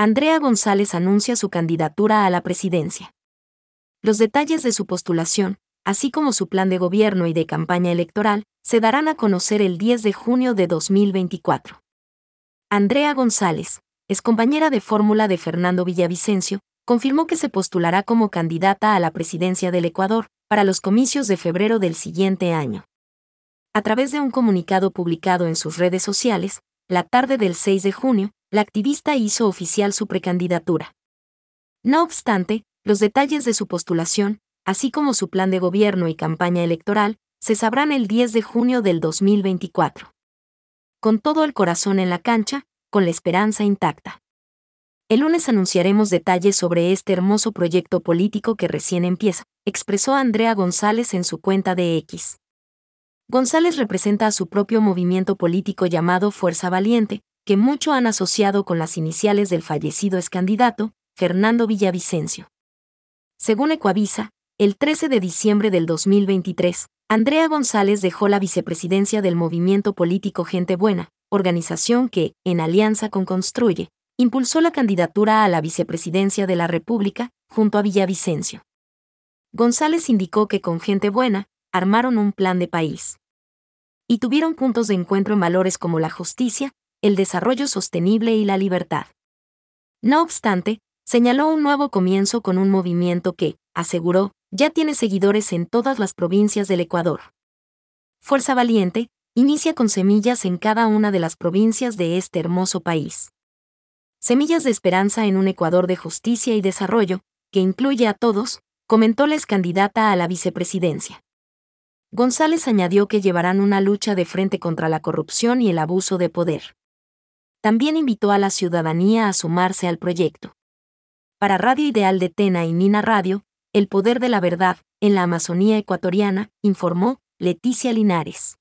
Andrea González anuncia su candidatura a la presidencia. Los detalles de su postulación, así como su plan de gobierno y de campaña electoral, se darán a conocer el 10 de junio de 2024. Andrea González, excompañera de fórmula de Fernando Villavicencio, confirmó que se postulará como candidata a la presidencia del Ecuador para los comicios de febrero del siguiente año. A través de un comunicado publicado en sus redes sociales, la tarde del 6 de junio, la activista hizo oficial su precandidatura. No obstante, los detalles de su postulación, así como su plan de gobierno y campaña electoral, se sabrán el 10 de junio del 2024. Con todo el corazón en la cancha, con la esperanza intacta. El lunes anunciaremos detalles sobre este hermoso proyecto político que recién empieza, expresó Andrea González en su cuenta de X. González representa a su propio movimiento político llamado Fuerza Valiente, que mucho han asociado con las iniciales del fallecido excandidato, Fernando Villavicencio. Según Ecuavisa, el 13 de diciembre del 2023, Andrea González dejó la vicepresidencia del movimiento político Gente Buena, organización que, en alianza con Construye, impulsó la candidatura a la vicepresidencia de la República, junto a Villavicencio. González indicó que con Gente Buena, armaron un plan de país. Y tuvieron puntos de encuentro en valores como la justicia, el desarrollo sostenible y la libertad. No obstante, señaló un nuevo comienzo con un movimiento que, aseguró, ya tiene seguidores en todas las provincias del Ecuador. Fuerza Valiente, inicia con semillas en cada una de las provincias de este hermoso país. Semillas de esperanza en un Ecuador de justicia y desarrollo, que incluye a todos, comentó la excandidata a la vicepresidencia. González añadió que llevarán una lucha de frente contra la corrupción y el abuso de poder. También invitó a la ciudadanía a sumarse al proyecto. Para Radio Ideal de Tena y Nina Radio, El Poder de la Verdad, en la Amazonía ecuatoriana, informó Leticia Linares.